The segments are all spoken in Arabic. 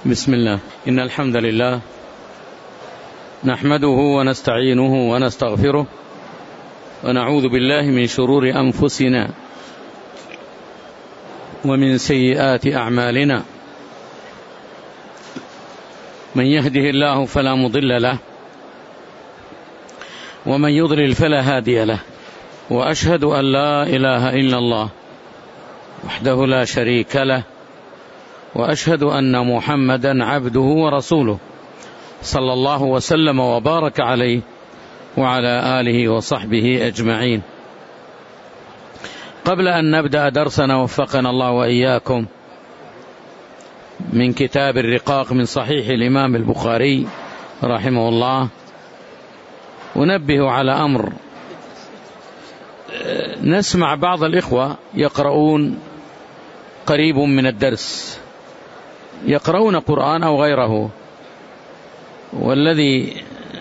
بسم الله. إن الحمد لله نحمده ونستعينه ونستغفره ونعوذ بالله من شرور أنفسنا ومن سيئات أعمالنا. من يهده الله فلا مضل له ومن يضلل فلا هادي له، وأشهد أن لا إله إلا الله وحده لا شريك له، وأشهد أن محمدا عبده ورسوله صلى الله وسلم وبارك عليه وعلى آله وصحبه أجمعين. قبل أن نبدأ درسنا وفقنا الله وإياكم من كتاب الرقاق من صحيح الإمام البخاري رحمه الله، أنبه على أمر. نسمع بعض الإخوة يقرؤون قريب من الدرس، يقرؤون قرآن أو غيره، والذي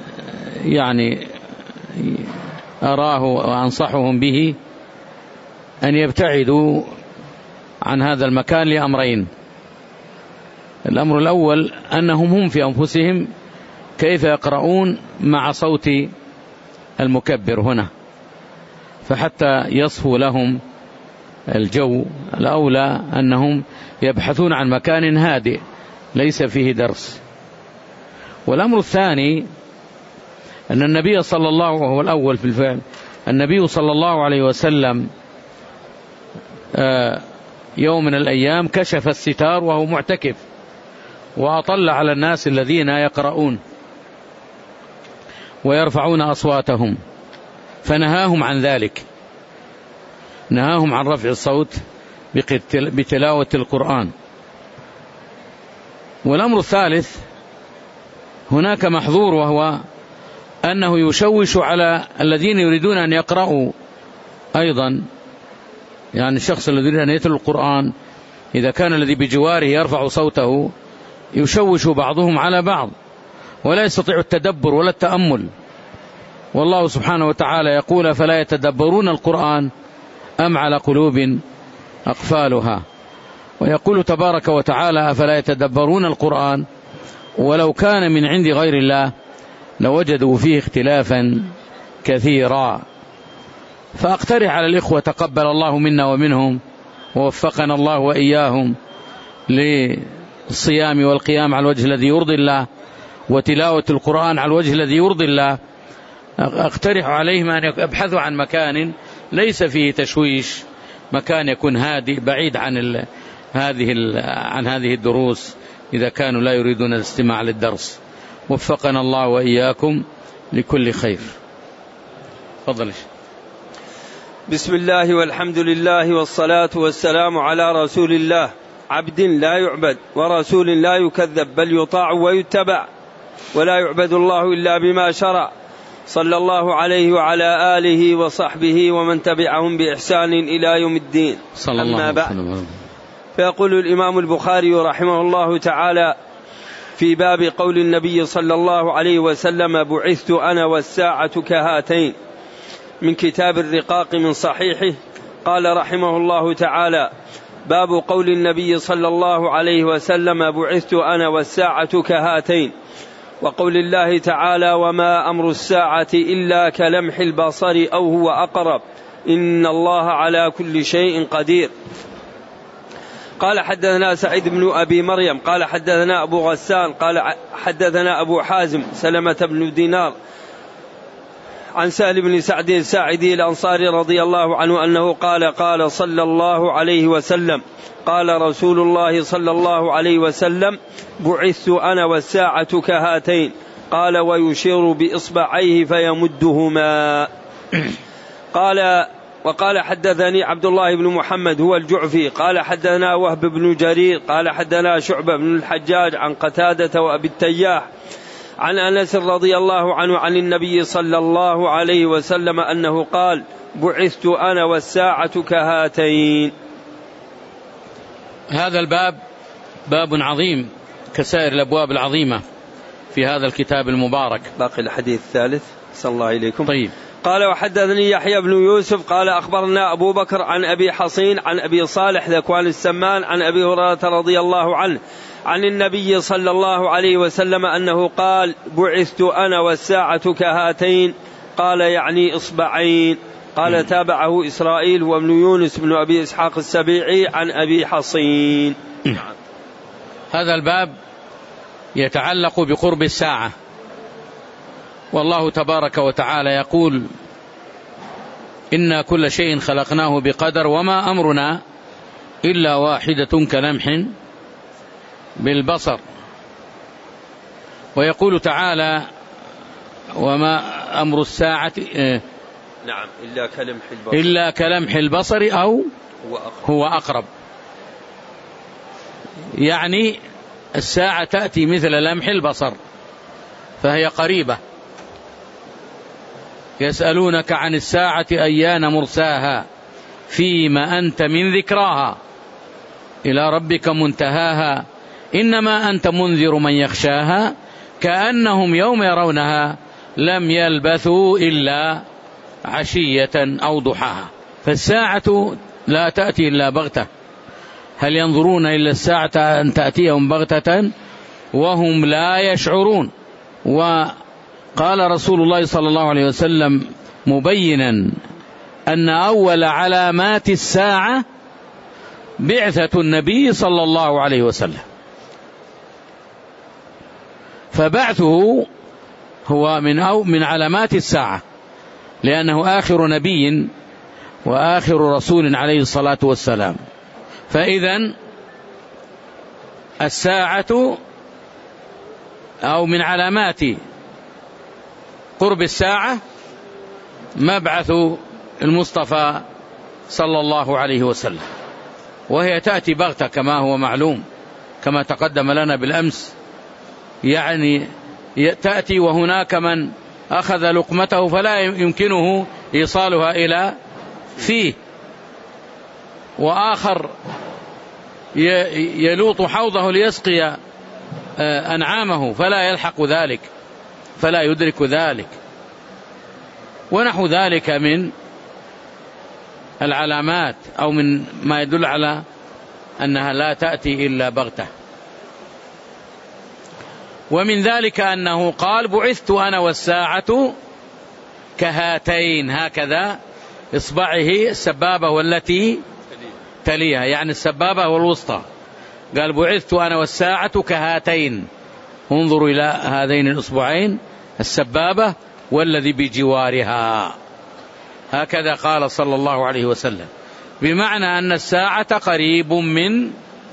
أراه وأنصحهم به أن يبتعدوا عن هذا المكان لأمرين. الأمر الأول أنهم هم في أنفسهم كيف يقرؤون مع صوت المكبر هنا، فحتى يصفو لهم الجو الأولى أنهم يبحثون عن مكان هادئ ليس فيه درس. والأمر الثاني أن النبي صلى الله وهو الأول في الفعل، النبي صلى الله عليه وسلم يوم من الأيام كشف الستار وهو معتكف، وأطل على الناس الذين يقرؤون ويرفعون أصواتهم، فنهاهم عن ذلك، نهاهم عن رفع الصوت بتلاوة القرآن. والأمر الثالث هناك محظور، وهو أنه يشوش على الذين يريدون أن يقرأوا أيضا. الشخص الذي يريد أن يتلو القرآن إذا كان الذي بجواره يرفع صوته يشوش بعضهم على بعض ولا يستطيع التدبر ولا التأمل. والله سبحانه وتعالى يقول: فلا يتدبرون القرآن أم على قلوب أقفالها. ويقول تبارك وتعالى: أفلا يتدبرون القرآن ولو كان من عند غير الله لوجدوا فيه اختلافا كثيرا. فأقترح على الإخوة تقبل الله منا ومنهم ووفقنا الله وإياهم للصيام والقيام على الوجه الذي يرضي الله وتلاوة القرآن على الوجه الذي يرضي الله، أقترح عليهم أن يبحثوا عن مكان ليس فيه تشويش، مكان يكون هادئ بعيد عن هذه الدروس إذا كانوا لا يريدون الاستماع للدرس. وفقنا الله وإياكم لكل خير. تفضل. بسم الله والحمد لله والصلاة والسلام على رسول الله، عبد لا يعبد ورسول لا يكذب، بل يطاع ويتبع، ولا يعبد الله إلا بما شرع، صلى الله عليه وعلى آله وصحبه ومن تبعهم بإحسان إلى يوم الدين. أما بعد، فيقول الإمام البخاري رحمه الله تعالى في باب قول النبي صلى الله عليه وسلم: بعثت أنا والساعة كهاتين، من كتاب الرقاق من صحيحه. قال رحمه الله تعالى: باب قول النبي صلى الله عليه وسلم: بعثت أنا والساعة كهاتين. وقول الله تعالى: وما أمر الساعة إلا كلمح البصر أو هو أقرب، إن الله على كل شيء قدير. قال حدثنا سعيد بن أبي مريم قال حدثنا أبو غسان قال حدثنا أبو حازم سلمة بن دينار عن سهل بن سعد الساعدي الأنصاري رضي الله عنه أنه قال: قال صلى الله عليه وسلم: قال رسول الله صلى الله عليه وسلم: بعثت أنا والساعة كهاتين. قال: ويشير بإصبعيه فيمدهما. وقال حدثني عبد الله بن محمد هو الجعفي قال حدثنا وهب بن جرير قال حدثنا شعبة بن الحجاج عن قتادة وأبي التياح عن أنس رضي الله عنه عن النبي صلى الله عليه وسلم أنه قال: بعثت أنا والساعة كهاتين. هذا الباب باب عظيم كسائر الأبواب العظيمة في هذا الكتاب المبارك. باقي الحديث الثالث صلى الله عليكم. طيب. قال: وحدثني يحيى بن يوسف قال أخبرنا أبو بكر عن أبي حصين عن أبي صالح ذكوان السمان عن أبي هريرة رضي الله عنه عن النبي صلى الله عليه وسلم أنه قال: بعثت أنا والساعة كهاتين، قال يعني إصبعين. قال: تابعه إسرائيل وابن يونس بن أبي إسحاق السبيعي عن أبي حصين. هذا الباب يتعلق بقرب الساعة، والله تبارك وتعالى يقول: إنا كل شيء خلقناه بقدر وما أمرنا إلا واحدة كلمح بالبصر. ويقول تعالى: وما أمر الساعة نعم إلا كلمح البصر أو هو أقرب. يعني الساعة تأتي مثل لمح البصر، فهي قريبة. يسألونك عن الساعة أيان مرساها فيما أنت من ذكراها إلى ربك منتهاها إنما أنت منذر من يخشاها كأنهم يوم يرونها لم يلبثوا إلا عشية أو ضحاها. فالساعة لا تأتي إلا بغتة. هل ينظرون إلا الساعة أن تأتيهم بغتة وهم لا يشعرون؟ وقال رسول الله صلى الله عليه وسلم مبينا أن أول علامات الساعة بعثة النبي صلى الله عليه وسلم، فبعثه هو من علامات الساعة، لأنه آخر نبي وآخر رسول عليه الصلاة والسلام. فإذن الساعة أو من علامات قرب الساعة مبعث المصطفى صلى الله عليه وسلم، وهي تأتي بغتة كما هو معلوم كما تقدم لنا بالأمس. يعني تأتي وهناك من أخذ لقمته فلا يمكنه إيصالها إلى فيه، وآخر يلوط حوضه ليسقي أنعامه فلا يلحق ذلك، فلا يدرك ذلك، ونحو ذلك من العلامات أو من ما يدل على أنها لا تأتي إلا بغتة. ومن ذلك أنه قال: بعثت أنا والساعة كهاتين، هكذا إصبعه السبابة والتي تليها، يعني السبابة والوسطى. قال: بعثت أنا والساعة كهاتين، انظروا إلى هذين الأصبعين، السبابة والذي بجوارها، هكذا قال صلى الله عليه وسلم، بمعنى أن الساعة قريب من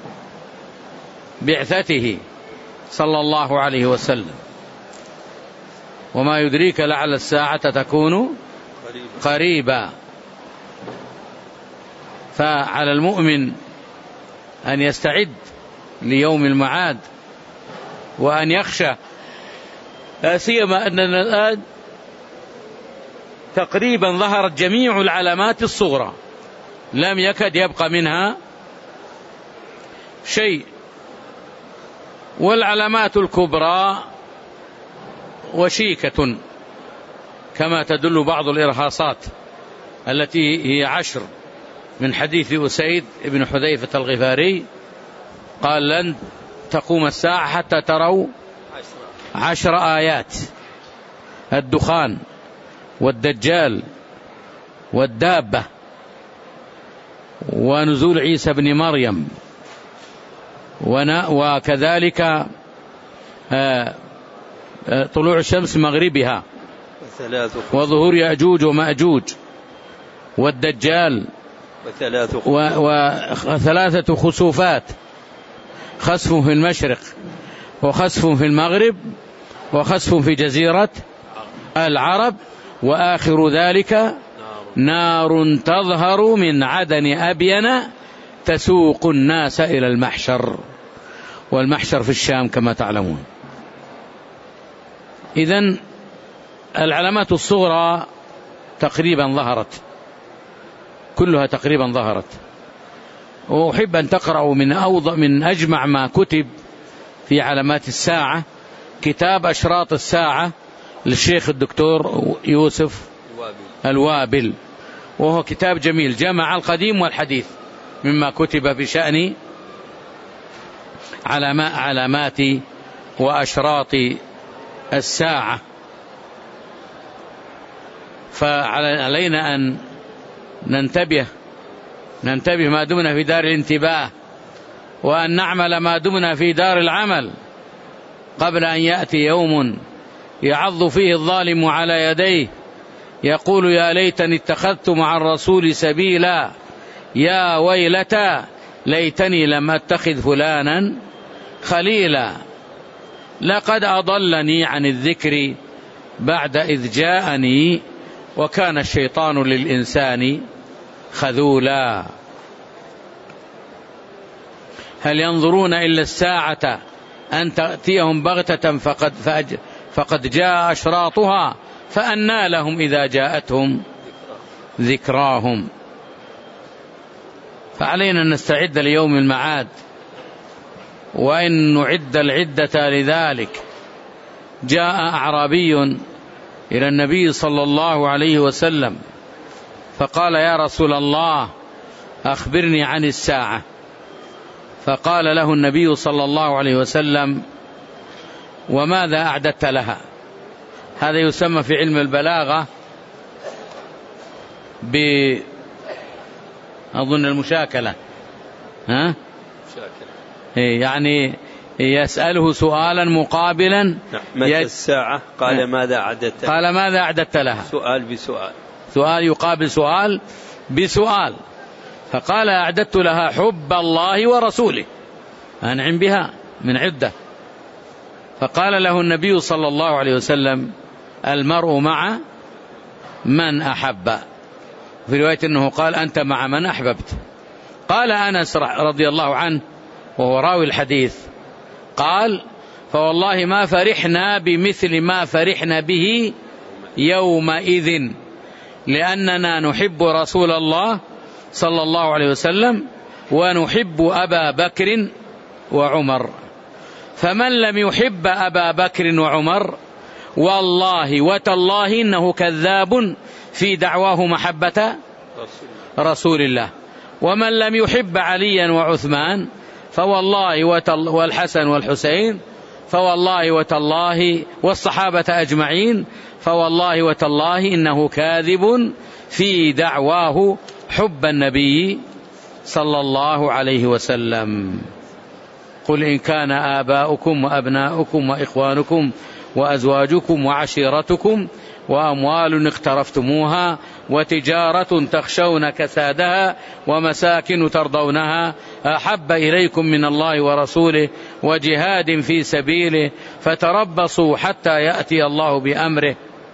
بعثته صلى الله عليه وسلم. وما يدريك لعل الساعة تكون قريبا. فعلى المؤمن أن يستعد ليوم المعاد وأن يخشى، لا سيما أننا الآن تقريبا ظهرت جميع العلامات الصغرى، لم يكد يبقى منها شيء. والعلامات الكبرى وشيكة كما تدل بعض الإرهاصات التي هي 10 من حديث أسيد بن حذيفة الغفاري قال: لن تقوم الساعة حتى تروا 10 آيات: الدخان والدجال والدابة ونزول عيسى بن مريم وكذلك طلوع الشمس مغربها وظهور يأجوج ومأجوج والدجال وثلاثة خسوفات: خسف في المشرق وخسف في المغرب وخسف في جزيرة العرب، وآخر ذلك نار تظهر من عدن أبين تسوق الناس إلى المحشر، والمحشر في الشام كما تعلمون. إذن العلامات الصغرى تقريبا ظهرت، كلها تقريبا ظهرت. وأحب أن تقرأوا من أجمع ما كتب في علامات الساعة كتاب أشراط الساعة للشيخ الدكتور يوسف الوابل، وهو كتاب جميل جمع القديم والحديث مما كتب بشأن علامات وأشراط الساعة. فعلينا أن ننتبه ما دمنا في دار الانتباه، وأن نعمل ما دمنا في دار العمل، قبل أن يأتي يوم يعض فيه الظالم على يديه يقول يا ليتني اتخذت مع الرسول سبيلا، يا ويلتى ليتني لم أتخذ فلانا خليلا، لقد أضلني عن الذكر بعد إذ جاءني وكان الشيطان للإنسان خذولا. هل ينظرون إلا الساعة أن تأتيهم بغتة فقد جاء أشراطها فأنى لهم إذا جاءتهم ذكراهم. فعلينا أن نستعد ليوم المعاد، وإن نعد العدة لذلك. جاء أعرابي إلى النبي صلى الله عليه وسلم فقال يا رسول الله أخبرني عن الساعة. فقال له النبي صلى الله عليه وسلم وماذا أعددت لها؟ هذا يسمى في علم البلاغة أظن المشاكلة، يعني يسأله سؤالا مقابلا. متى الساعة؟ قال ماذا أعددت؟ قال ماذا أعددت لها؟ سؤال بسؤال، سؤال يقابل سؤال بسؤال. فقال أعددت لها حب الله ورسوله، أنعم بها من عدة. فقال له النبي صلى الله عليه وسلم المرء مع من أحب، في رواية أنه قال أنت مع من أحببت. قال أنس رضي الله عنه وهو راوي الحديث قال فوالله ما فرحنا بمثل ما فرحنا به يومئذ، لأننا نحب رسول الله صلى الله عليه وسلم ونحب أبا بكر وعمر. فمن لم يحب أبا بكر وعمر والله وتالله إنه كذاب في دعواه محبة رسول الله. ومن لم يحب عليا وعثمان فوالله والحسن والحسين فوالله وتالله والصحابة أجمعين فوالله وتالله إنه كاذب في دعواه حب النبي صلى الله عليه وسلم. قل إن كان آباؤكم وأبناؤكم وإخوانكم وأزواجكم وعشيرتكم وأموال اقترفتموها وتجارة تخشون كسادها ومساكن ترضونها أحب إليكم من الله ورسوله وجهاد في سبيله فتربصوا حتى يأتي الله بأمره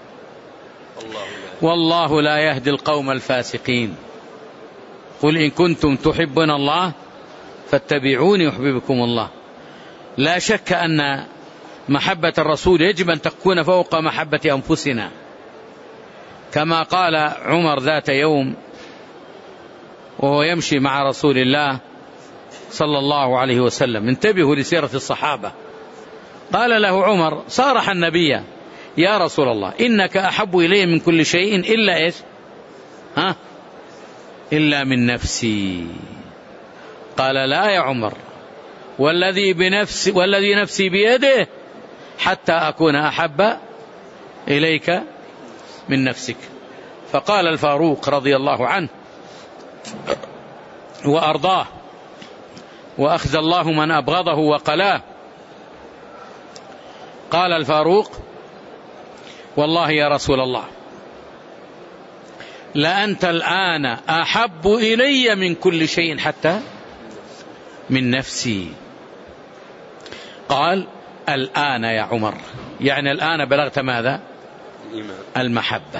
والله لا يهدي القوم الفاسقين. قل إن كنتم تحبون الله فاتبعوني يحببكم الله. لا شك أن محبة الرسول يجب أن تكون فوق محبة أنفسنا، كما قال عمر ذات يوم وهو يمشي مع رسول الله صلى الله عليه وسلم، انتبهوا لسيرة الصحابة. قال له عمر صارح النبي يا رسول الله إنك أحب إلي من كل شيء إلا إيش؟ إلا من نفسي. قال لا يا عمر والذي نفسي بيده حتى أكون أحب إليك من نفسك. فقال الفاروق رضي الله عنه وأرضاه وأخذ الله من أبغضه وقلاه، قال الفاروق والله يا رسول الله لأنت الآن أحب إلي من كل شيء حتى من نفسي. قال الآن يا عمر، يعني الآن بلغت ماذا؟ المحبة.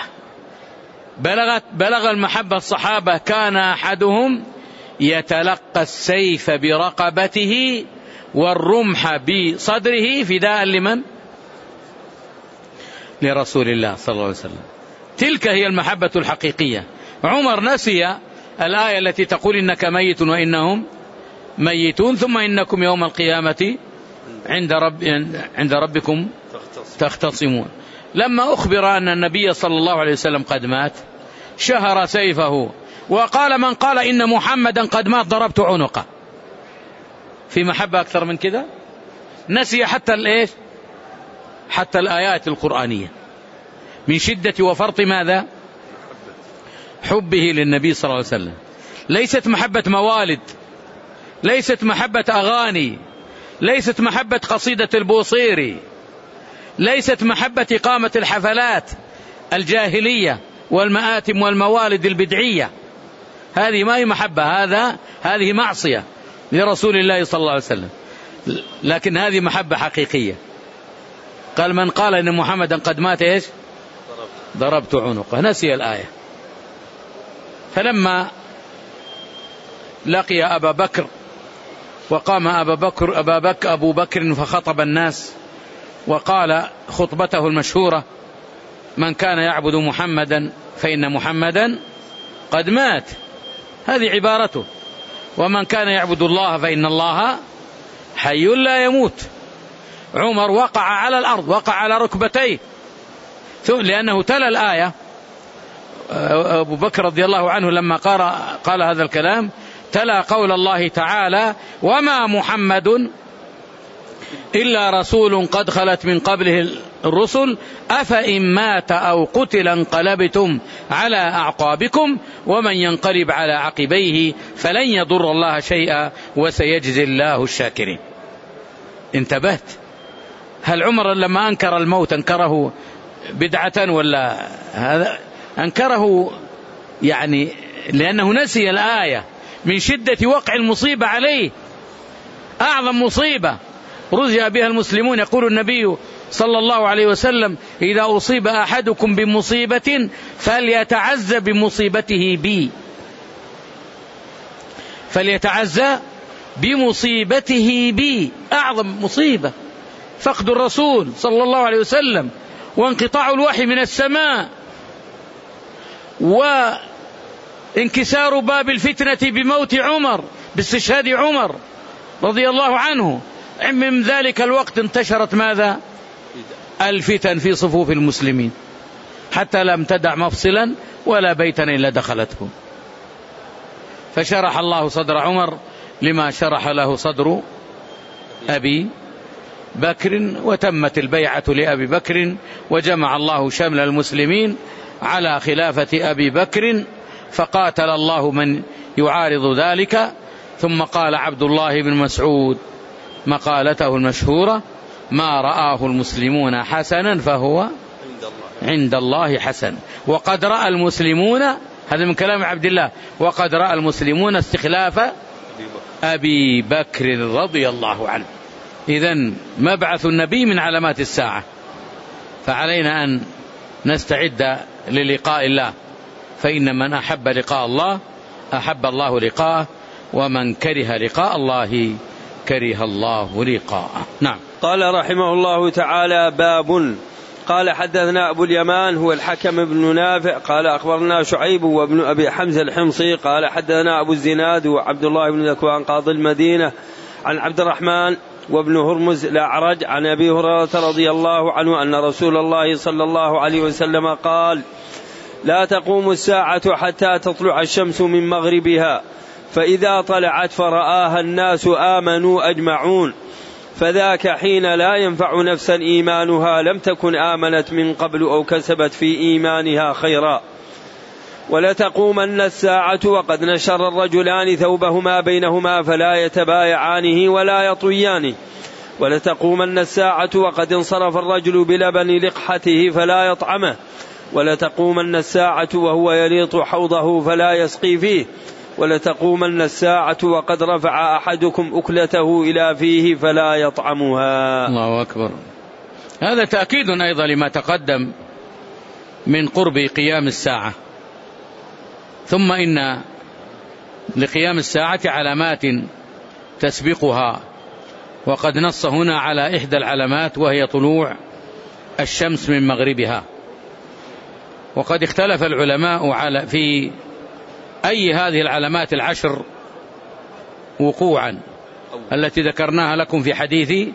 بلغ المحبة الصحابة كان أحدهم يتلقى السيف برقبته والرمح بصدره فداء لمن؟ لرسول الله صلى الله عليه وسلم. تلك هي المحبة الحقيقية. عمر نسي الآية التي تقول إنك ميت وإنهم ميتون ثم إنكم يوم القيامة عند ربكم تختصمون. لما أخبر أن النبي صلى الله عليه وسلم قد مات شهر سيفه وقال من قال إن محمدا قد مات ضربت عنقه. في محبة أكثر من كذا؟ نسي حتى الإيش؟ حتى الآيات القرآنية من شدة وفرط ماذا؟ حبه للنبي صلى الله عليه وسلم. ليست محبة موالد، ليست محبة أغاني، ليست محبة قصيدة البوصيري، ليست محبة إقامة الحفلات الجاهلية والمآتم والموالد البدعية. هذه ما هي محبة، هذه معصية لرسول الله صلى الله عليه وسلم. لكن هذه محبة حقيقية. قال من قال إن محمدا قد مات إيش؟ ضربت عنقه. نسي الآية. فلما لقي أبا بكر وقام أبو بكر فخطب الناس وقال خطبته المشهورة: من كان يعبد محمدا فإن محمدا قد مات. هذه عبارته. ومن كان يعبد الله فإن الله حي لا يموت. عمر وقع على الأرض، وقع على ركبتيه لأنه تلا الآية. أبو بكر رضي الله عنه لما قال هذا الكلام تلا قول الله تعالى: وما محمد إلا رسول قد خلت من قبله الرسل أفإن مات أو قتل انقلبتم على أعقابكم ومن ينقلب على عقبيه فلن يضر الله شيئا وسيجزي الله الشاكرين. انتبهت؟ هل عمر لما أنكر الموت أنكره بدعة ولا هذا؟ أنكره يعني لأنه نسي الآية من شدة وقع المصيبة عليه. أعظم مصيبة رزق بها المسلمون. يقول النبي صلى الله عليه وسلم: إذا أصيب أحدكم بمصيبة فليتعزى بمصيبته بي، فليتعزى بمصيبته بي. أعظم مصيبة فقد الرسول صلى الله عليه وسلم وانقطاع الوحي من السماء وانكسار باب الفتنة بموت عمر، باستشهاد عمر رضي الله عنه. من ذلك الوقت انتشرت ماذا؟ الفتن في صفوف المسلمين حتى لم تدع مفصلا ولا بيتا إلا دخلته. فشرح الله صدر عمر لما شرح له صدر أبي بكر، وتمت البيعة لأبي بكر، وجمع الله شمل المسلمين على خلافة أبي بكر، فقاتل الله من يعارض ذلك. ثم قال عبد الله بن مسعود مقالته المشهورة: ما رآه المسلمون حسنا فهو عند الله حسن. وقد رأى المسلمون، هذا من كلام عبد الله، وقد رأى المسلمون استخلاف أبي بكر رضي الله عنه. إذن مبعث النبي من علامات الساعة، فعلينا أن نستعد للقاء الله، فإن من أحب لقاء الله أحب الله لقاءه، ومن كره لقاء الله كره الله لقاءه. نعم. قال رحمه الله تعالى: باب. قال حدثنا أبو اليمان هو الحكم بن نافع قال أخبرنا شعيب وابن أبي حمزة الحمصي قال حدثنا أبو الزناد وعبد الله بن ذكوان قاضي المدينة عن عبد الرحمن وابن هرمز الأعرج عن أبي هريرة رضي الله عنه أن رسول الله صلى الله عليه وسلم قال: لا تقوم الساعة حتى تطلع الشمس من مغربها، فإذا طلعت فرآها الناس آمنوا أجمعون، فذاك حين لا ينفع نفسا إيمانها لم تكن آمنت من قبل أو كسبت في إيمانها خيرا. ولتقومن الساعة وقد نشر الرجلان ثوبهما بينهما فلا يتبايعانه ولا يطويانه. ولتقومن الساعة وقد انصرف الرجل بلبن لقحته فلا يطعمه. ولتقومن الساعة وهو يليط حوضه فلا يسقي فيه. ولتقومن الساعة وقد رفع أحدكم أكلته إلى فيه فلا يطعمها. الله أكبر. هذا تأكيد أيضا لما تقدم من قرب قيام الساعة. ثم إن لقيام الساعة علامات تسبقها، وقد نص هنا على إحدى العلامات وهي طلوع الشمس من مغربها. وقد اختلف العلماء في أي هذه العلامات العشر وقوعا التي ذكرناها لكم في حديث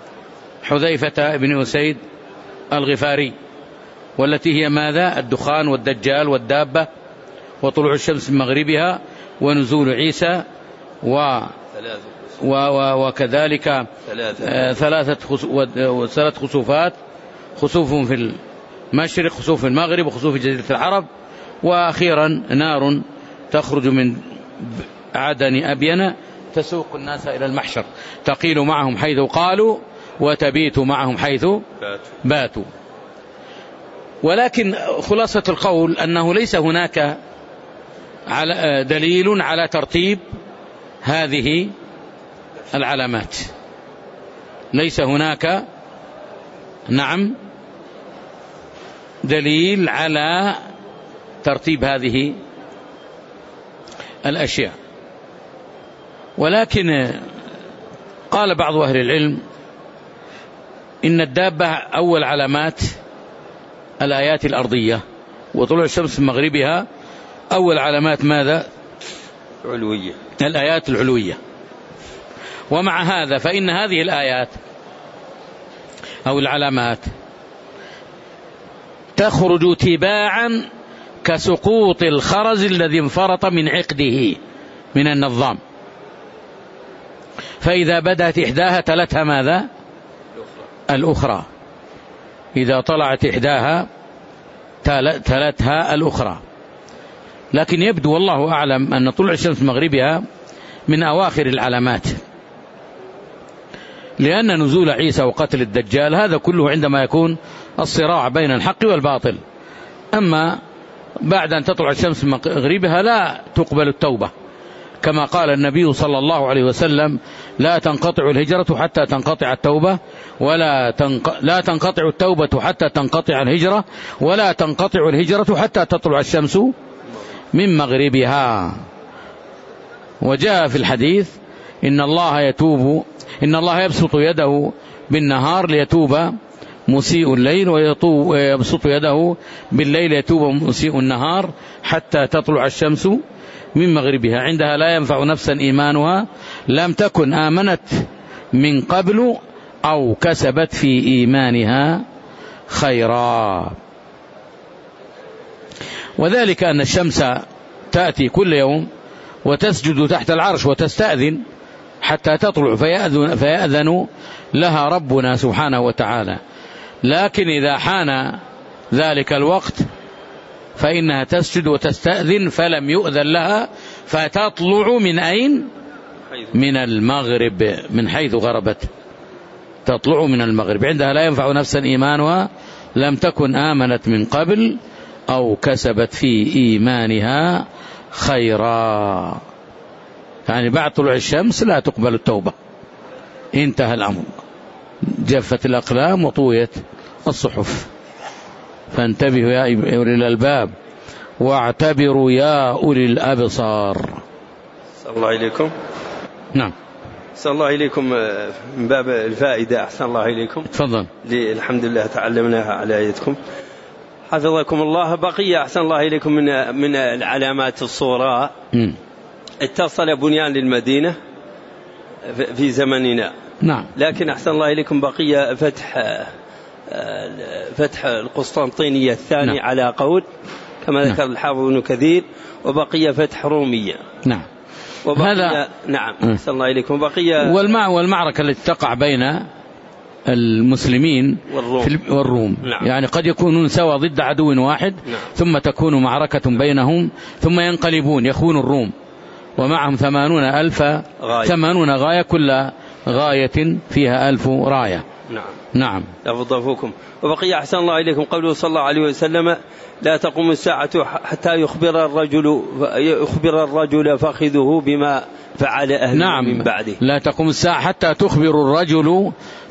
حذيفة بن أسيد الغفاري، والتي هي ماذا؟ الدخان والدجال والدابة وطلوع الشمس من مغربها ونزول عيسى وكذلك ثلاث خسوفات، خسوف في المشرق، خسوف في المغرب، وخسوف في جزيرة العرب، وأخيرا نار تخرج من عدن أبين تسوق الناس إلى المحشر، تقيل معهم حيث قالوا وتبيت معهم حيث باتوا. ولكن خلاصة القول أنه ليس هناك دليل على ترتيب هذه العلامات، ليس هناك دليل على ترتيب هذه الأشياء. ولكن قال بعض أهل العلم إن الدابة أول علامات الآيات الأرضية، وطلوع الشمس من مغربها أول علامات ماذا؟ علوية، الآيات العلوية. ومع هذا فإن هذه الآيات أو العلامات تخرج تباعا كسقوط الخرز الذي انفرط من عقده من النظام، فإذا بدأت إحداها تلتها ماذا؟ الأخرى، إذا طلعت إحداها تلتها الأخرى. لكن يبدو والله أعلم أن طلوع الشمس مغربها من أواخر العلامات، لأن نزول عيسى وقتل الدجال هذا كله عندما يكون الصراع بين الحق والباطل. أما بعد أن تطلع الشمس مغربها لا تقبل التوبة، كما قال النبي صلى الله عليه وسلم: لا تنقطع الهجرة حتى تنقطع التوبة، لا تنقطع التوبة حتى تنقطع الهجرة، ولا تنقطع الهجرة حتى تطلع الشمس من مغربها. وجاء في الحديث: إن الله يبسط يده بالنهار ليتوب مسيء الليل، ويبسط يده بالليل ليتوب مسيء النهار، حتى تطلع الشمس من مغربها. عندها لا ينفع نفسا إيمانها لم تكن آمنت من قبل أو كسبت في إيمانها خيرا. وذلك أن الشمس تأتي كل يوم وتسجد تحت العرش وتستأذن حتى تطلع، فيأذن لها ربنا سبحانه وتعالى. لكن إذا حان ذلك الوقت فإنها تسجد وتستأذن فلم يؤذن لها، فتطلع من أين؟ من المغرب، من حيث غربت تطلع من المغرب. عندها لا ينفع نفسا إيمانها لم تكن آمنت من قبل أو كسبت في إيمانها خيرا. يعني بعد طلوع الشمس لا تقبل التوبة، انتهى الأمر، جفت الأقلام وطويت الصحف. فانتبهوا يا أولي الألباب واعتبروا يا أولي الأبصار. صلى الله إليكم. نعم. صلى الله إليكم. من باب الفائدة أحسن الله إليكم. تفضل. الحمد لله تعلمناها على يدكم حفظكم الله. بقية أحسن الله إليكم من العلامات الصغرى. اتصل بنيان للمدينة في زمننا. نعم. لكن أحسن الله إليكم بقية فتح القسطنطينية الثاني. نعم. على قول كما ذكر. نعم. الحافظ ابن كثير. وبقية فتح رومية. نعم. هذا نعم. أحسن الله إليكم. بقية والمعركة التي تقع بين المسلمين والروم. نعم. يعني قد يكونون سوا ضد عدو واحد. نعم. ثم تكون معركة بينهم ثم ينقلبون يخون الروم ومعهم 80 غاية، كل غاية فيها 1000 راية. نعم. نعم. أفضلكم. وبقي أحسن الله إليكم قوله صلى الله عليه وسلم: لا تقوم الساعة حتى يخبر الرجل فخذه بما فعل أهل. نعم. من بعده. لا تقوم الساعة حتى تخبر الرجل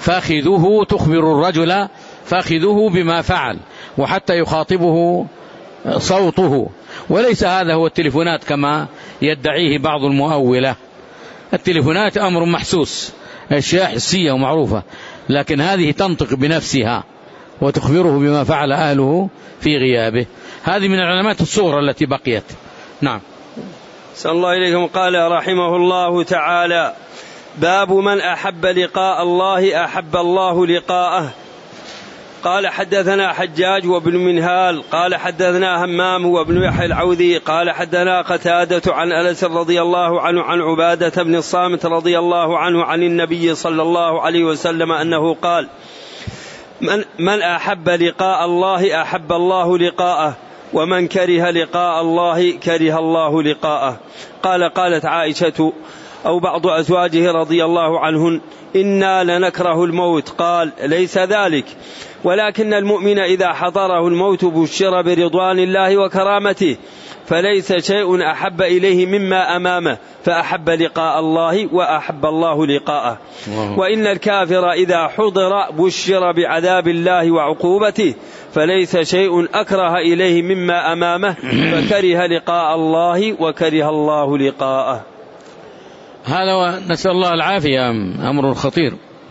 فخذه بما فعل، وحتى يخاطبه صوته. وليس هذا هو التليفونات كما يدعيه بعض المؤولة. التليفونات أمر محسوس، أشياء حسية ومعروفة، لكن هذه تنطق بنفسها وتخبره بما فعل أهله في غيابه. هذه من العلامات الصغرى التي بقيت. نعم. صلى الله إليكم. قال رحمه الله تعالى: باب من أحب لقاء الله أحب الله لقاءه. قال حدثنا حجاج وابن منهال قال حدثنا همام وابن يحيى العوذي قال حدثنا قتادة عن أنس رضي الله عنه عن عبادة بن الصامت رضي الله عنه عن النبي صلى الله عليه وسلم أنه قال: من أحب لقاء الله أحب الله لقاءه، ومن كره لقاء الله كره الله لقاءه. قالت عائشة أو بعض أزواجه رضي الله عنهن: إنا لنكره الموت. قال: ليس ذلك، ولكن المؤمن إذا حضره الموت بشر برضوان الله وكرامته، فليس شيء أحب إليه مما أمامه، فأحب لقاء الله وأحب الله لقاءه. وإن الكافر إذا حضر بشر بعذاب الله وعقوبته، فليس شيء أكره إليه مما أمامه، فكره لقاء الله وكره الله لقاءه. هذا ونسأل الله العافية أمر خطير.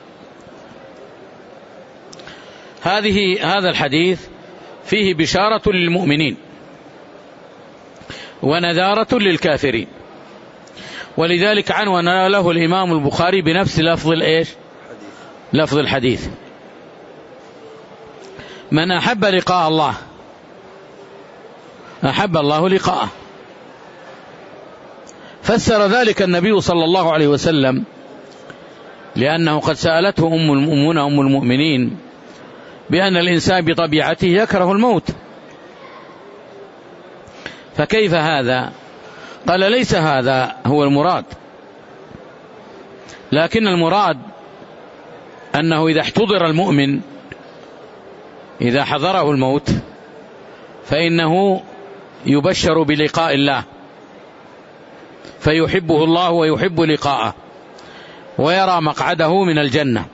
هذا الحديث فيه بشارة للمؤمنين ونذارة للكافرين، ولذلك عنوان له الإمام البخاري بنفس لفظ الحديث: من أحب لقاء الله أحب الله لقاءه. فسر ذلك النبي صلى الله عليه وسلم، لأنه قد سألته أم المؤمنين بأن الإنسان بطبيعته يكره الموت، فكيف هذا؟ قال: ليس هذا هو المراد، لكن المراد أنه إذا احتضر المؤمن، إذا حضره الموت، فإنه يبشر بلقاء الله، فيحبه الله ويحب لقاءه، ويرى مقعده من الجنة،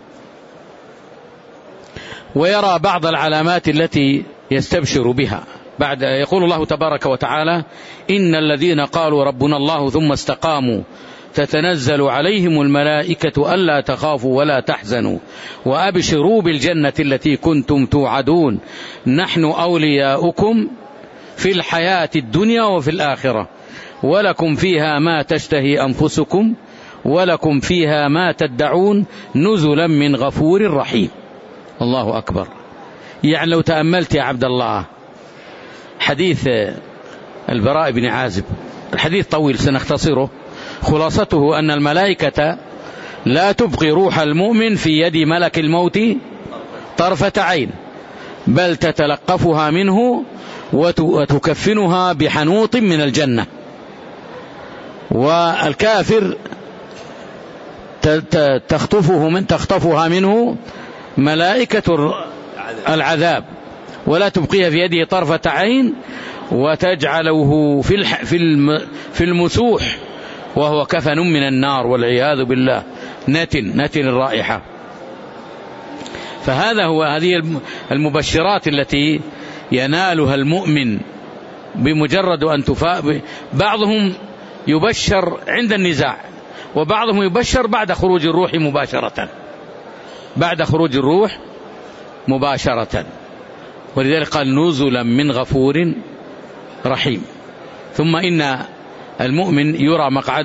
ويرى بعض العلامات التي يستبشر بها. بعد يقول الله تبارك وتعالى: إن الذين قالوا ربنا الله ثم استقاموا تتنزل عليهم الملائكة ألا تخافوا ولا تحزنوا وأبشروا بالجنة التي كنتم توعدون نحن أولياؤكم في الحياة الدنيا وفي الآخرة ولكم فيها ما تشتهي أنفسكم ولكم فيها ما تدعون نزلا من غفور رحيم. الله أكبر. يعني لو تأملت يا عبد الله حديث البراء بن عازب، الحديث طويل سنختصره، خلاصته أن الملائكة لا تبقي روح المؤمن في يد ملك الموت طرفة عين، بل تتلقفها منه وتكفنها بحنوط من الجنة. والكافر تخطفها منه ملائكة العذاب ولا تبقيها في يده طرفة عين، وتجعله في المسوح وهو كفن من النار والعياذ بالله، نتن الرائحة. هذه المبشرات التي ينالها المؤمن بمجرد أن بعضهم يبشر عند النزاع، وبعضهم يبشر بعد خروج الروح مباشرة، ولذلك قال نزلا من غفور رحيم. ثم إن المؤمن يرى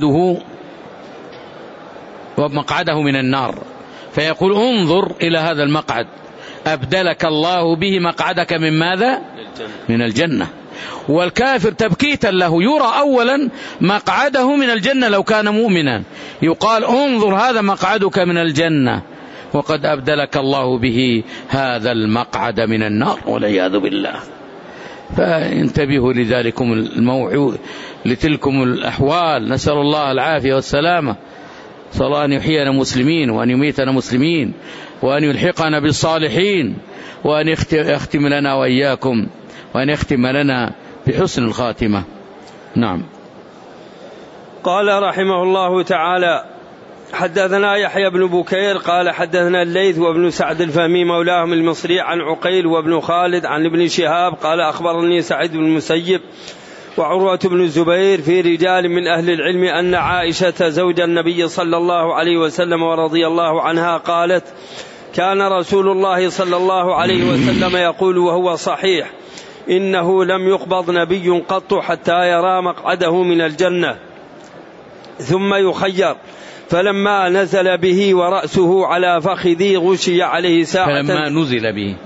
مقعده من النار، فيقول انظر إلى هذا المقعد أبدلك الله به مقعدك من ماذا؟ من الجنة. والكافر تبكيتا له يرى أولا مقعده من الجنة لو كان مؤمنا، يقال انظر هذا مقعدك من الجنة وقد أبدلك الله به هذا المقعد من النار والعياذ بالله. فانتبهوا لذلكم الموعود لتلكم الأحوال، نسأل الله العافية والسلامة. صلى الله أن يحيينا مسلمين وأن يميتنا مسلمين وأن يلحقنا بالصالحين وأن يختم لنا وإياكم وأن يختم لنا بحسن الخاتمة. نعم. قال رحمه الله تعالى: حدثنا يحيى بن بكير قال حدثنا الليث وابن سعد الفهمي مولاهم المصري عن عقيل وابن خالد عن ابن شهاب قال أخبرني سعيد بن المسيب وعروة بن الزبير في رجال من أهل العلم أن عائشة زوج النبي صلى الله عليه وسلم ورضي الله عنها قالت: كان رسول الله صلى الله عليه وسلم يقول وهو صحيح: إنه لم يقبض نبي قط حتى يرى مقعده من الجنة ثم يخير، فلما نزل به ورأسه على فخذي غشي عليه ساعة. فلما نزل به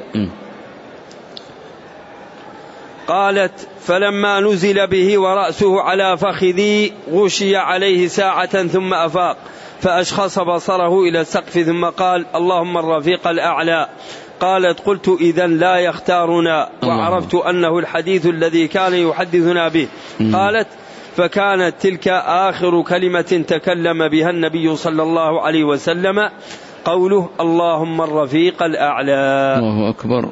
قالت فلما نزل به ورأسه على فخذي غشي عليه ساعة ثم أفاق فأشخص بصره إلى السقف ثم قال اللهم الرفيق الأعلى. قالت قلت إذن لا يختارنا وعرفت أنه الحديث الذي كان يحدثنا به. قالت فكانت تلك آخر كلمة تكلم بها النبي صلى الله عليه وسلم قوله اللهم الرفيق الأعلى. الله أكبر.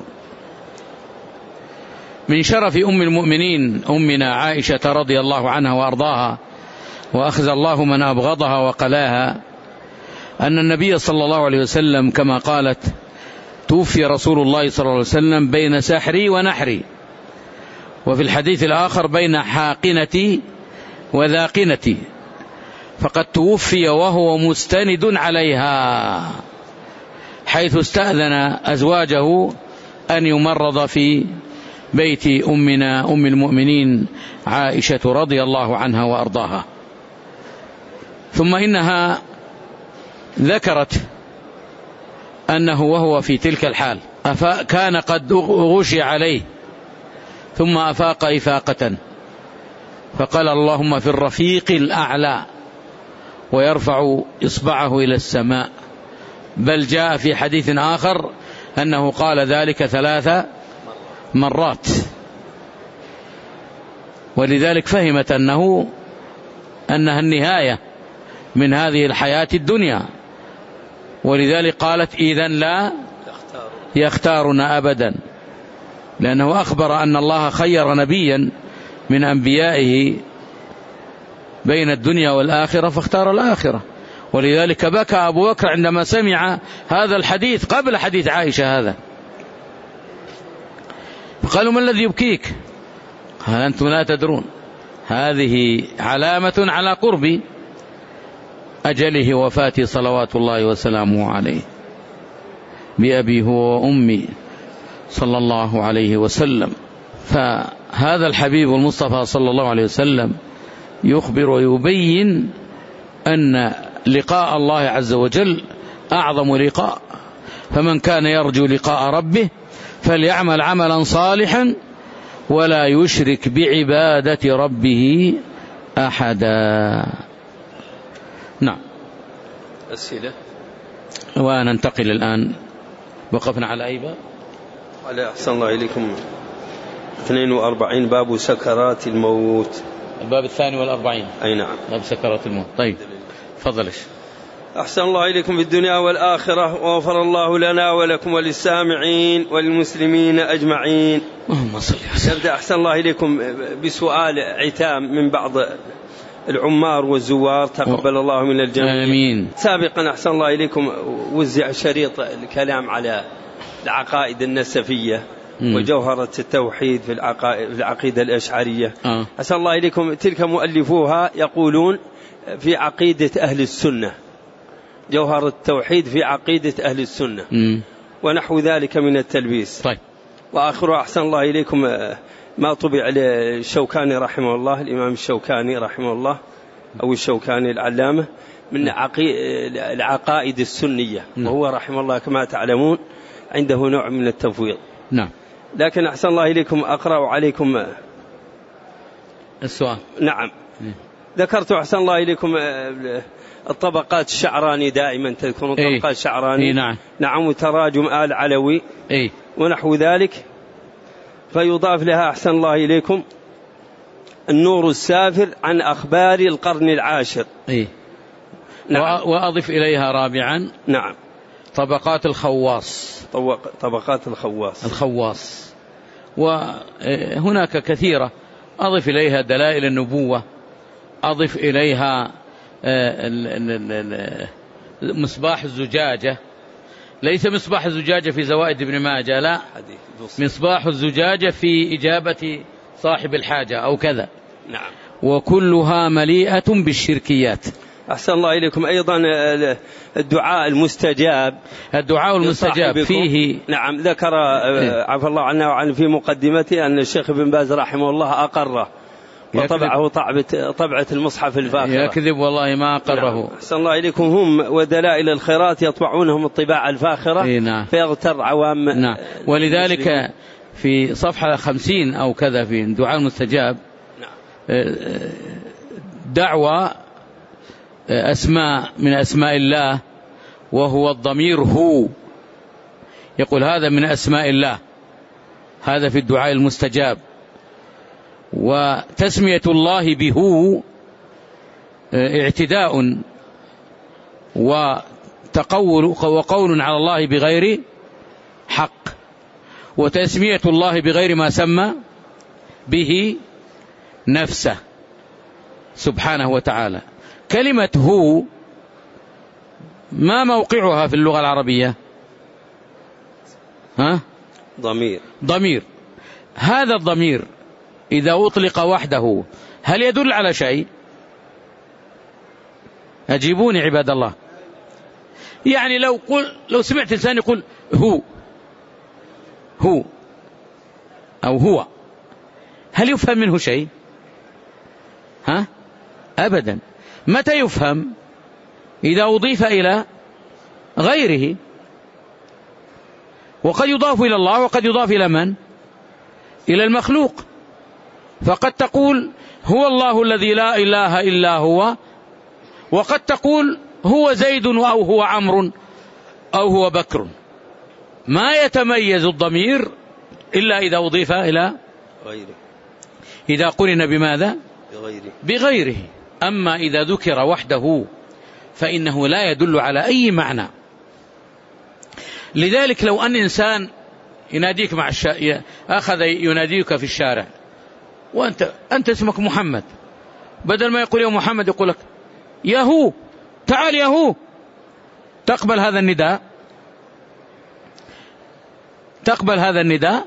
من شرف أم المؤمنين أمنا عائشة رضي الله عنها وأرضاها وأخذ الله من أبغضها وقلاها أن النبي صلى الله عليه وسلم كما قالت توفي رسول الله صلى الله عليه وسلم بين سحري ونحري، وفي الحديث الآخر بين حاقنتي وذاقنتي، فقد توفي وهو مستند عليها حيث استأذن أزواجه أن يمرض في بيت أمنا أم المؤمنين عائشة رضي الله عنها وأرضاها. ثم إنها ذكرت أنه وهو في تلك الحال كان قد غشي عليه ثم أفاق إفاقة فقال اللهم في الرفيق الأعلى ويرفع إصبعه إلى السماء، بل جاء في حديث آخر أنه قال ذلك 3 مرات، ولذلك فهمت أنها النهاية من هذه الحياة الدنيا، ولذلك قالت إذن لا يختارنا أبدا، لأنه أخبر أن الله خير نبيا من أنبيائه بين الدنيا والآخرة فاختار الآخرة. ولذلك بكى أبو بكر عندما سمع هذا الحديث قبل حديث عائشة هذا، فقالوا ما الذي يبكيك؟ قال أنتم لا تدرون، هذه علامة على قرب أجله وفاته صلوات الله وسلامه عليه بأبي هو وأمي صلى الله عليه وسلم. فهذا الحبيب المصطفى صلى الله عليه وسلم يخبر ويبين أن لقاء الله عز وجل أعظم لقاء، فمن كان يرجو لقاء ربه فليعمل عملا صالحا ولا يشرك بعبادة ربه أحدا. نعم. أسئلة. وننتقل الآن، وقفنا على أي باب؟ على أحسن الله إليكم 42 باب سكرات الموت. الباب 42. أي نعم، باب سكرات الموت. طيب فضلش. أحسن الله إليكم في الدنيا والآخرة، وغفر الله لنا ولكم وللسامعين والمسلمين أجمعين. اللهم صل وسلم. نبدأ أحسن الله إليكم بسؤال عتام من بعض العمار والزوار، تقبل الله من الجميع. آمين. سابقا أحسن الله إليكم وزع شريط الكلام على العقائد النسفية وجوهرة التوحيد في العقيدة الأشعرية. أحسن الله إليكم تلك مؤلفوها يقولون في عقيدة أهل السنة، جوهر التوحيد في عقيدة أهل السنة ونحو ذلك من التلبيس. طيب. وآخر أحسن الله إليكم ما طبع للشوكاني رحمه الله، الإمام الشوكاني رحمه الله أو الشوكاني العلامة، من العقائد السنية، وهو رحمه الله كما تعلمون عنده نوع من التفويض. نعم. لكن أحسن الله إليكم أقرأ عليكم السؤال. نعم. ذكرت أحسن الله إليكم الطبقات الشعراني، دائما تذكرون طبقات الشعراني. نعم. نعم. وتراجم آل علوي ونحو ذلك، فيضاف لها أحسن الله إليكم النور السافر عن أخبار القرن العاشر. نعم. وأضف إليها رابعا نعم طبقات الخواص. طبقات الخواص وهناك كثيرة، أضف إليها دلائل النبوة، أضف إليها مصباح الزجاجة، ليس مصباح الزجاجة في زوائد ابن ماجه، لا، مصباح الزجاجة في إجابة صاحب الحاجة أو كذا. نعم. وكلها مليئة بالشركيات. أحسن الله إليكم أيضا الدعاء المستجاب فيه. نعم. ذكر عفى الله عنه وعن في مقدمته أن الشيخ ابن باز رحمه الله أقره وطبعه طبعة المصحف الفاخرة. يكذب والله ما قره. أحسن الله إليكم. هم ودلائل الخيرات يطبعونهم الطباعة الفاخرة. نعم. فيغتر عوام. نعم. ولذلك في صفحة 50 أو كذا في الدعاء المستجاب دعوة أسماء من أسماء الله وهو الضمير هو، يقول هذا من أسماء الله، هذا في الدعاء المستجاب. وتسمية الله بهو اعتداء وقول على الله بغير حق، وتسمية الله بغير ما سمى به نفسه سبحانه وتعالى. كلمة هو ما موقعها في اللغة العربية؟ ضمير. هذا الضمير إذا أطلق وحده هل يدل على شيء؟ أجيبوني عباد الله. يعني لو سمعت إنسان يقول هو أو هو، هل يفهم منه شيء؟ أبدا. متى يفهم؟ إذا أضيف إلى غيره، وقد يضاف إلى الله وقد يضاف إلى من؟ إلى المخلوق. فقد تقول هو الله الذي لا إله إلا هو، وقد تقول هو زيد أو هو عمرو أو هو بكر. ما يتميز الضمير إلا إذا أضيف إلى غيره، إذا قرن بماذا؟ بغيره. أما إذا ذكر وحده فإنه لا يدل على أي معنى. لذلك لو أن إنسان يناديك أخذ يناديك في الشارع وأنت اسمك محمد، بدل ما يقول يا محمد يقول لك يا هو، تعال يا هو، تقبل هذا النداء؟ تقبل هذا النداء؟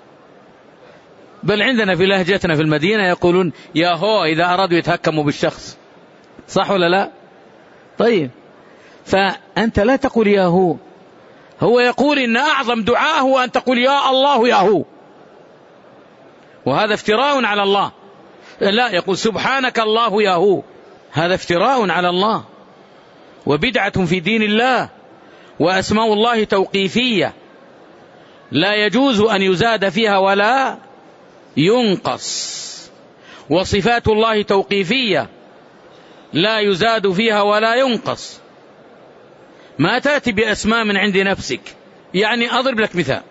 بل عندنا في لهجتنا في المدينة يقولون يا هو إذا أرادوا يتهكموا بالشخص، صح ولا لا؟ طيب، فأنت لا تقول يا هو، هو يقول إن أعظم دعاء هو أن تقول يا الله يا هو، وهذا افتراء على الله. لا، يقول سبحانك الله يا هو، هذا افتراء على الله وبدعة في دين الله. وأسماء الله توقيفية لا يجوز أن يزاد فيها ولا ينقص، وصفات الله توقيفية لا يزاد فيها ولا ينقص. ما تأتي بأسماء من عند نفسك. يعني أضرب لك مثال.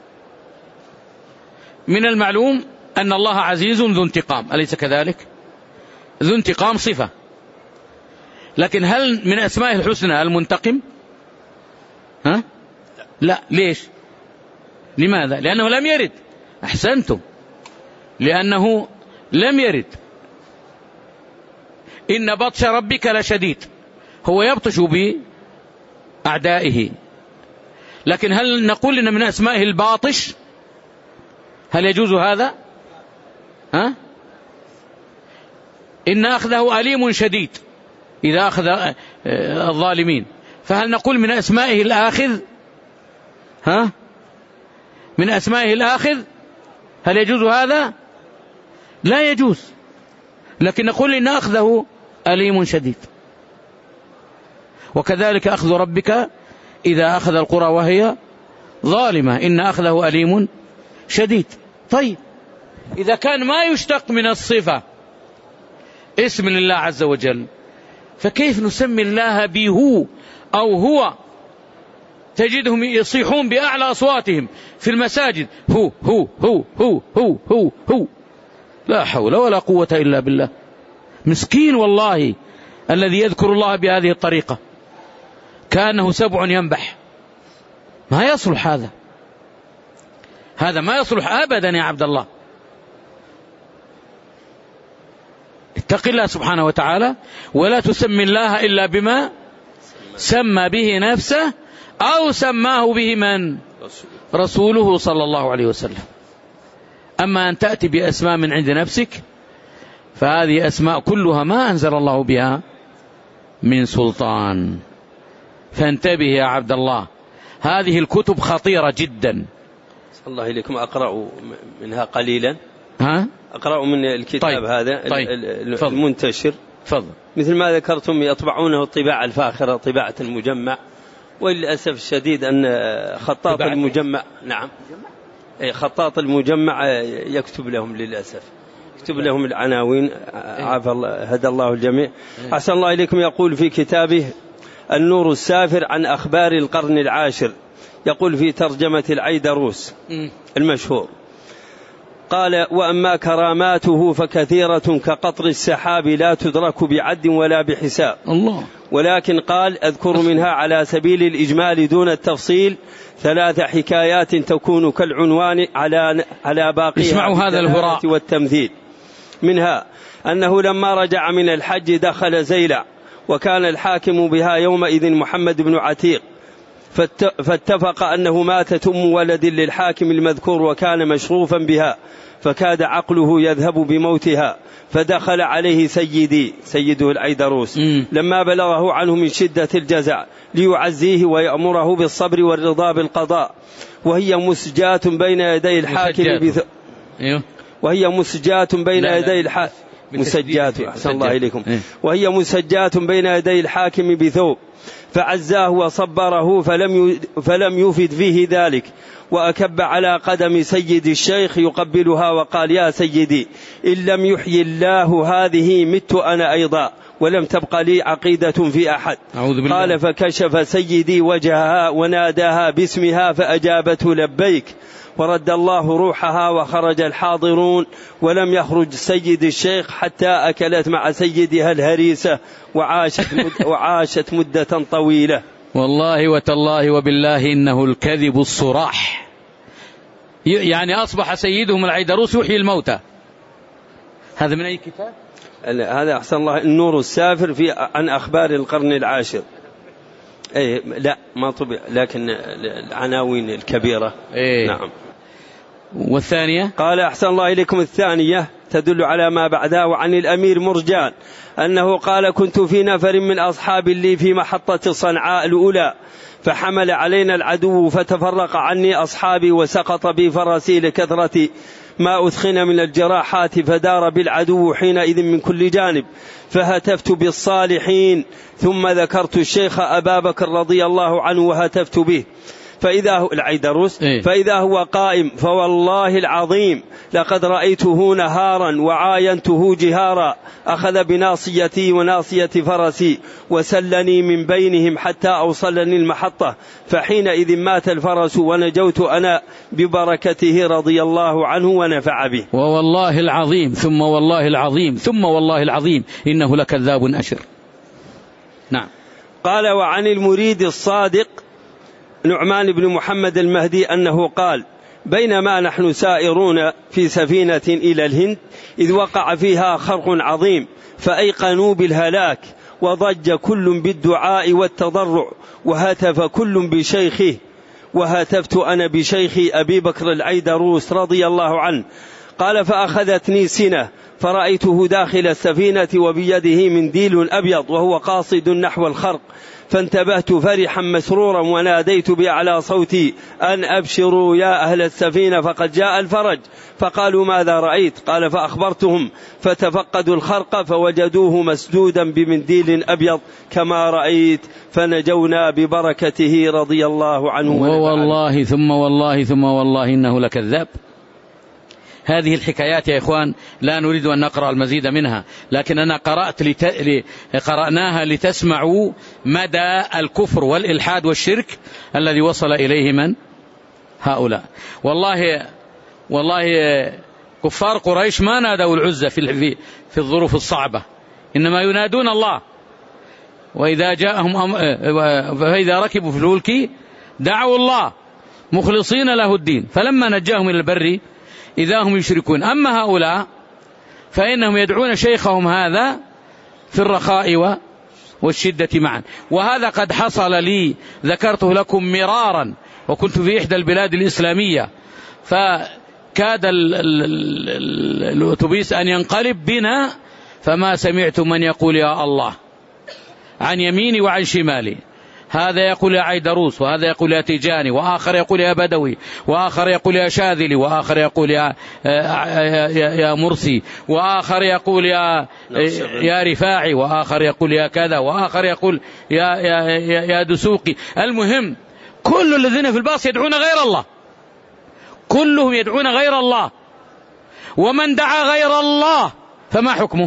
من المعلوم أن الله عزيز ذو انتقام، أليس كذلك؟ ذو انتقام صفة، لكن هل من أسماء الحسنى المنتقم؟ لا. ليش؟ لماذا؟ لأنه لم يرد. أحسنتم، لأنه لم يرد. إن بطش ربك لشديد، هو يبطش بأعدائه، لكن هل نقول إن من أسمائه الباطش؟ هل يجوز هذا؟ إن أخذه أليم شديد إذا أخذ الظالمين، فهل نقول من أسمائه الآخذ؟ من أسمائه الآخذ، هل يجوز هذا؟ لا يجوز. لكن نقول إن أخذه أليم شديد. وكذلك أخذ ربك إذا أخذ القرى وهي ظالمة، إن أخذه أليم شديد. طيب، إذا كان ما يشتق من الصفة اسم لله عز وجل، فكيف نسمي الله به أو هو؟ تجدهم يصيحون بأعلى أصواتهم في المساجد هو هو هو هو هو هو هو، لا حول ولا قوة إلا بالله. مسكين والله الذي يذكر الله بهذه الطريقة، كأنه سبع ينبح. ما يصلح هذا ما يصلح أبدا يا عبد الله. اتق الله سبحانه وتعالى، ولا تسمي الله إلا بما سمى به نفسه أو سماه به من؟ رسوله صلى الله عليه وسلم. أما أن تأتي بأسماء من عند نفسك فهذه أسماء كلها ما أنزل الله بها من سلطان. فانتبه يا عبد الله، هذه الكتب خطيرة جدا. الله إليكم، أقرأ منها قليلا. ها؟ أقرأ من الكتاب. طيب. هذا طيب. المنتشر. تفضل. مثل ما ذكرتم يطبعونه الطباعة الفاخرة، طباعة المجمع، وللأسف الشديد أن خطاط المجمع، نعم، خطاط المجمع يكتب لهم، للأسف يكتب لهم العناوين. عافى الله، هدى الله الجميع. أحسن الله إليكم. يقول في كتابه النور السافر عن أخبار القرن العاشر، يقول في ترجمة العيدروس المشهور، قال: وأما كراماته فكثيرة كقطر السحاب لا تدرك بعد ولا بحساب. الله. ولكن قال: أذكر منها على سبيل الإجمال دون التفصيل 3 حكايات تكون كالعنوان على باقيها. اسمعوا هذا الهراء والتمثيل. منها أنه لما رجع من الحج دخل زيلع، وكان الحاكم بها يومئذ محمد بن عتيق، فاتفق أنه ماتت أم ولد للحاكم المذكور وكان مشروفا بها، فكاد عقله يذهب بموتها، فدخل عليه سيده العيدروس لما بلغه عنه من شدة الجزع ليعزيه ويأمره بالصبر والرضا بالقضاء، وهي مسجاة بين يدي الحاكم وهي مسجاة بين يدي الحاكم مسجاة. أحسن الله إليكم. وهي مسجاة بين يدي الحاكم بثوب، فعزاه وصبره فلم يفد فيه ذلك، وأكب على قدم سيد الشيخ يقبلها وقال: يا سيدي، إن لم يحيي الله هذه مت أنا أيضا، ولم تبق لي عقيدة في أحد. قال: فكشف سيدي وجهها وناداها باسمها فأجابته لبيك، ورد الله روحها وخرج الحاضرون، ولم يخرج سيد الشيخ حتى أكلت مع سيدها الهريسة وعاشت مدة طويلة. والله وتالله وبالله إنه الكذب الصراح. يعني أصبح سيدهم العيدروس يحيي الموتى. هذا من أي كتاب؟ هذا أحسن الله النور السافر عن أخبار القرن العاشر. لا ما طبع، لكن العناوين الكبيرة. نعم. والثانية قال: أحسن الله إليكم. الثانية تدل على ما بعدها. وعن الأمير مرجان أنه قال: كنت في نفر من أصحاب لي في محطة صنعاء الأولى، فحمل علينا العدو فتفرق عني أصحابي، وسقط بي فرسي لكثرة ما أثخن من الجراحات، فدار بالعدو حينئذ من كل جانب، فهتفت بالصالحين، ثم ذكرت الشيخ أبا بكر رضي الله عنه وهتفت به، فإذا هو العيدروس فإذا هو قائم، فوالله العظيم لقد رأيته نهارا وعاينته جهارا، أخذ بناصيتي وناصية فرسي وسلني من بينهم حتى أوصلني المحطة، فحينئذ مات الفرس ونجوت أنا ببركته رضي الله عنه ونفع به. ووالله العظيم ثم والله العظيم ثم والله العظيم إنه لكذاب أشر. نعم. قال: وعن المريد الصادق نعمان بن محمد المهدي أنه قال: بينما نحن سائرون في سفينة إلى الهند إذ وقع فيها خرق عظيم، فأيقنوا بالهلاك، وضج كل بالدعاء والتضرع، وهتف كل بشيخه، وهتفت أنا بشيخي أبي بكر العيدروس رضي الله عنه. قال: فأخذتني سنة، فرأيته داخل السفينة وبيده منديل أبيض وهو قاصد نحو الخرق، فانتبهت فرحا مسرورا وناديت بأعلى صوتي أن أبشروا يا أهل السفينة فقد جاء الفرج. فقالوا: ماذا رأيت؟ قال: فأخبرتهم، فتفقدوا الخرق فوجدوه مسدودا بمنديل أبيض كما رأيت، فنجونا ببركته رضي الله عنه. والله ثم والله ثم والله إنه لكذاب. هذه الحكايات يا إخوان لا نريد أن نقرأ المزيد منها، لكن أنا قرأناها لتسمعوا مدى الكفر والإلحاد والشرك الذي وصل إليه من هؤلاء. والله كفار قريش ما نادوا العزة في الظروف الصعبة، إنما ينادون الله. وإذا جاءهم فإذا ركبوا في الفلك دعوا الله مخلصين له الدين، فلما نجاهم إلى البر إذا هم يشركون. أما هؤلاء فإنهم يدعون شيخهم هذا في الرخاء والشدة معا. وهذا قد حصل لي، ذكرته لكم مرارا، وكنت في إحدى البلاد الإسلامية، فكاد الأتوبيس أن ينقلب بنا، فما سمعت من يقول يا الله عن يميني وعن شمالي. هذا يقول يا عيدروس، وهذا يقول يا تيجاني، وآخر يقول يا بدوي، وآخر يقول يا شاذلي، وآخر يقول يا مرسي، وآخر يقول يا رفاعي، وآخر يقول يا كذا، وآخر يقول يا دسوقي. المهم كل الذين في الباص يدعون غير الله، كلهم يدعون غير الله. ومن دعا غير الله فما حكمه؟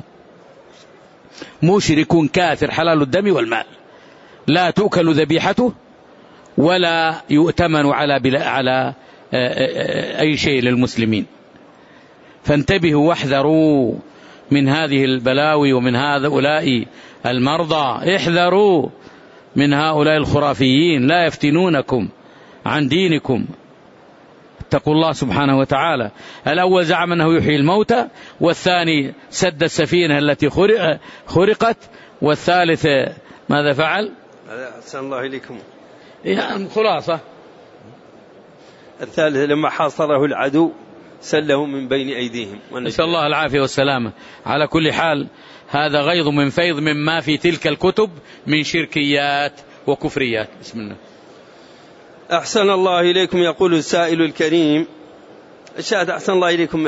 مشرك كافر حلال الدم والمال، لا تؤكل ذبيحته ولا يؤتمن على أي شيء للمسلمين. فانتبهوا واحذروا من هذه البلاوي ومن هؤلاء المرضى، احذروا من هؤلاء الخرافيين، لا يفتنونكم عن دينكم. اتقوا الله سبحانه وتعالى. الأول زعم أنه يحيي الموتى، والثاني سد السفينة التي خرقت، والثالث ماذا فعل؟ أحسن الله إليكم. يعني خلاصة الثالث لما حاصره العدو سله من بين أيديهم. نسأل الله العافية والسلامة. على كل حال هذا غيظ من فيض مما في تلك الكتب من شركيات وكفريات. بسم الله. أحسن الله إليكم. يقول السائل الكريم: الشاهد أحسن الله إليكم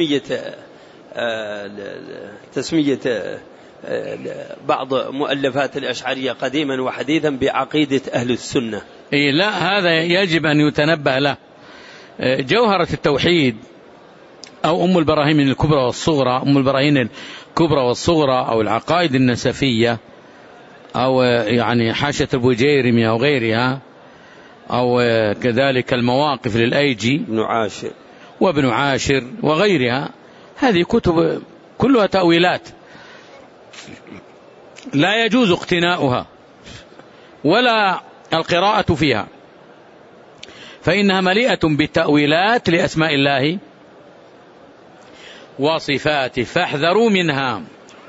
تسمية بعض مؤلفات الأشعرية قديما وحديثا بعقيدة أهل السنة. لا، هذا يجب أن يتنبه له. جوهرة التوحيد أو أم البراهين الكبرى والصغرى، أم البراهين الكبرى والصغرى، أو العقائد النسفية، أو يعني حاشة البوجيرمي أو غيرها، أو كذلك المواقف للأيجي وابن عاشر وغيرها، هذه كتب كلها تأويلات لا يجوز اقتناؤها ولا القراءة فيها، فإنها مليئة بالتأويلات لأسماء الله وصفاته، فاحذروا منها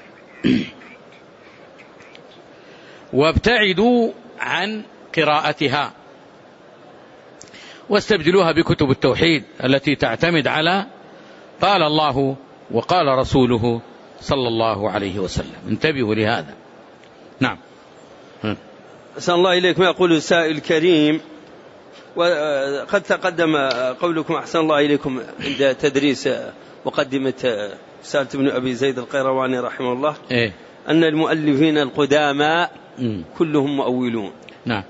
وابتعدوا عن قراءتها، واستبدلوها بكتب التوحيد التي تعتمد على قال الله وقال رسوله صلى الله عليه وسلم. انتبهوا لهذا. نعم. أحسن الله إليكم. يقول السائل الكريم: وقد تقدم قولكم أحسن الله إليكم عند تدريس مقدمة رسالة ابن أبي زيد القيرواني رحمه الله أن المؤلفين القدامى كلهم مؤولون. نعم.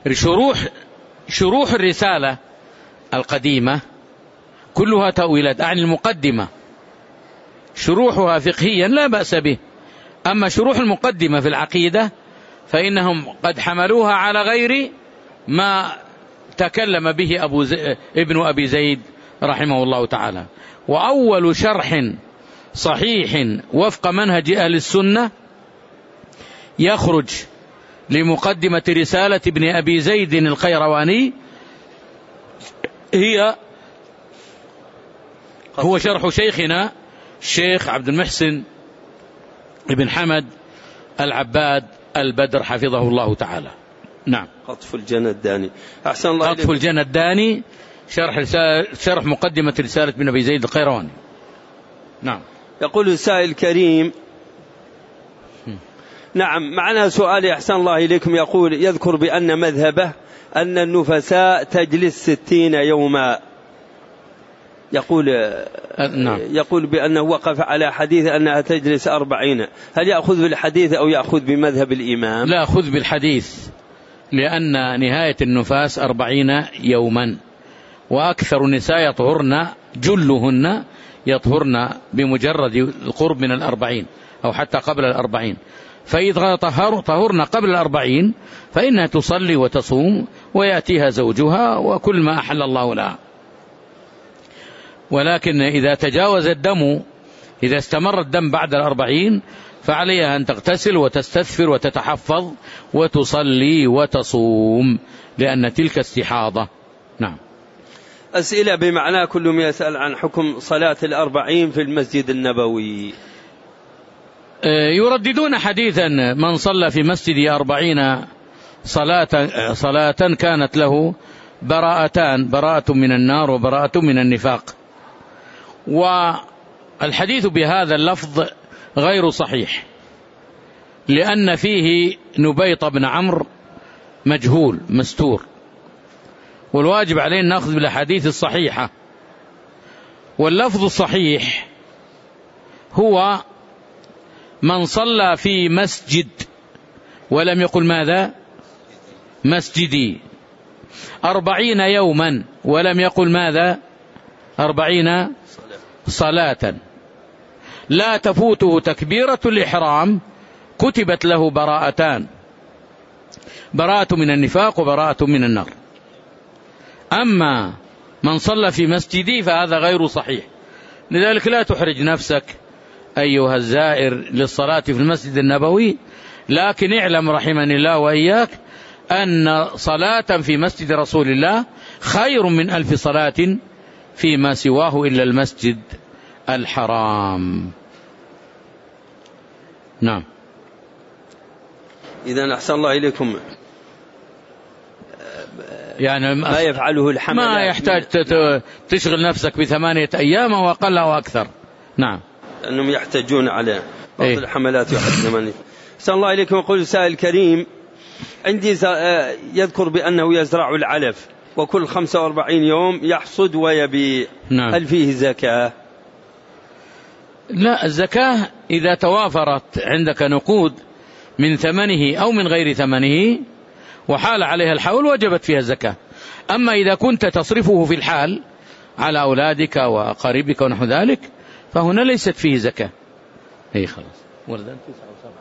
شروح الرسالة القديمة كلها تأويلات، أعني المقدمة شروحها فقهيا لا بأس به، أما شروح المقدمة في العقيدة فإنهم قد حملوها على غير ما تكلم به ابن أبي زيد رحمه الله تعالى. وأول شرح صحيح وفق منهج أهل السنة يخرج لمقدمة رسالة ابن أبي زيد القيرواني هو شرح شيخنا الشيخ عبد المحسن ابن حمد العباد البدر حفظه الله تعالى. نعم. قطف الجنة الداني. أحسن الله. قطف الجنة الداني شرح مقدمة رسالة ابن أبي زيد القيرواني. نعم. يقول السائل الكريم: نعم، معنا سؤال أحسن الله إليكم. يقول يذكر بأن مذهبه أن النفساء تجلس 60 يوما. يقول بأنه وقف على حديث أنها تجلس 40. هل يأخذ بالحديث أو يأخذ بمذهب الإمام؟ لا، خذ بالحديث، لأن نهاية النفاس 40 يوما، وأكثر النساء يطهرن جلهن يطهرن بمجرد القرب من 40 أو حتى قبل 40، فإذا طهرن قبل 40 فإنها تصلي وتصوم ويأتيها زوجها وكل ما أحل الله لها. ولكن إذا تجاوز الدم، إذا استمر الدم بعد 40 فعليها أن تغتسل وتستثفر وتتحفظ وتصلي وتصوم، لأن تلك استحاضة. نعم. أسئلة بمعنى كل يسأل عن حكم صلاة 40 في المسجد النبوي. يرددون حديثا: من صلى في مسجد 40 صلاة كانت له براءتان، براءة من النار وبراءة من النفاق. والحديث بهذا اللفظ غير صحيح، لأن فيه نبيط بن عمرو مجهول مستور، والواجب علينا نأخذ بالأحاديث الصحيحة. واللفظ الصحيح هو من صلى في مسجد ولم يقل ماذا؟ مسجدي، 40 يوما ولم يقل ماذا؟ 40 صلاة، لا تفوته تكبيرة الإحرام، كتبت له براءتان، براءة من النفاق وبراءة من النار. أما من صلى في مسجدي فهذا غير صحيح. لذلك لا تحرج نفسك أيها الزائر للصلاة في المسجد النبوي، لكن اعلم رحمني الله وإياك أن صلاة في مسجد رسول الله خير من 1000 صلاة فيما سواه إلا المسجد الحرام. نعم. إذن أحسن الله إليكم، يعني ما يفعله الحملات ما يحتاج تشغل نفسك ب8 أيام أو أقل أو أكثر. نعم، أنهم يحتاجون على بعض الحملات يحتاجون. أحسن الله إليكم. يقول سائل كريم: عندي يذكر بأنه يزرع العلف وكل 45 يوم يحصد ويبيع، نعم. هل فيه زكاة؟ لا، الزكاة إذا توافرت عندك نقود من ثمنه أو من غير ثمنه وحال عليها الحول وجبت فيها الزكاة. أما إذا كنت تصرفه في الحال على أولادك وقريبك ونحو ذلك فهنا ليست فيه زكاة. أي خلاص، وردان 9 و7.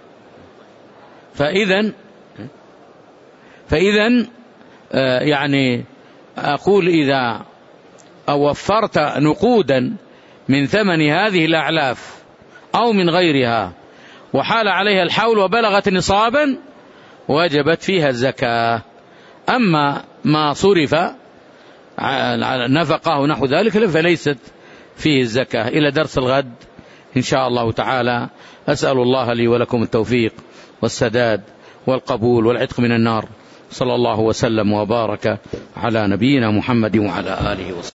فإذا يعني أقول إذا وفرت نقودا من ثمن هذه الأعلاف أو من غيرها وحال عليها الحول وبلغت نصابا وجبت فيها الزكاة. أما ما صرف على نفقه ونحو ذلك فليست فيه الزكاة. إلى درس الغد إن شاء الله تعالى. أسأل الله لي ولكم التوفيق والسداد والقبول والعتق من النار. صلى الله وسلم وبارك على نبينا محمد وعلى آله وصحبه.